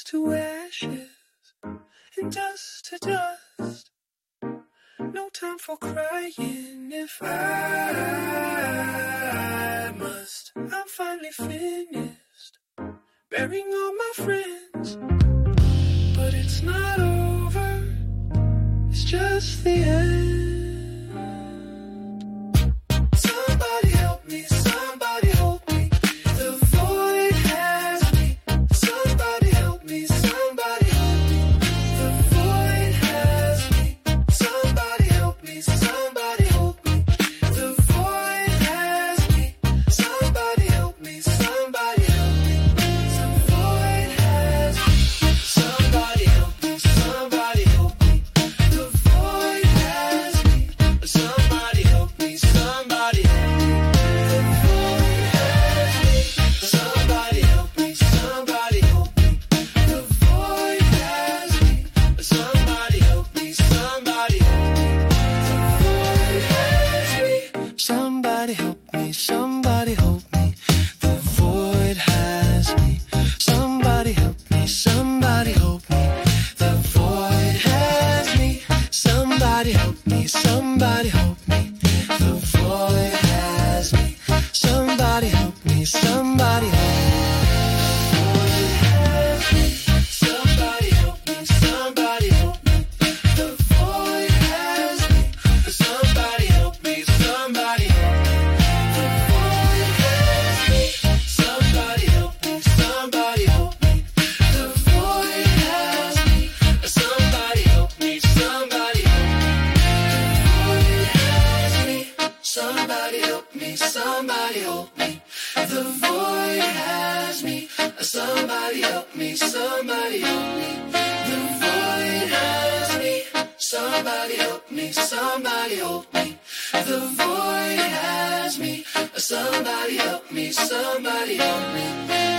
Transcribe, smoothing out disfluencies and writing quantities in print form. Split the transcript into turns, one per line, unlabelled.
to ashes and dust to dust. No time for crying if I must. I'm finally finished burying all my friends, but it's not over, it's just the end. Somebody help me, somebody help me, the void has me. Somebody help me, somebody help me, the void has me. Somebody help me, somebody help me, the void has me. Somebody help me, somebody help me, the void has me. Somebody help me, somebody help me, the void has me. Somebody help me, somebody help me, the void has me. Somebody help me, somebody help me, the void has me. Somebody help me, somebody help me, the void has me. Somebody help me, somebody help me, the void has me. Somebody help me, somebody help me, the void has me. Somebody help me, somebody help me, the void has me. Somebody help me, somebody help me. Somebody help me, somebody help me, the void has me. Somebody help me, somebody help me, the void has me. Somebody help me, somebody help me, the void has me. Somebody help me, somebody help me, the void has me. Somebody help me, somebody help me, the void has me. Somebody help me, somebody help me, the void has me. Somebody help me, somebody help me, the void has me. Somebody help me, somebody help me.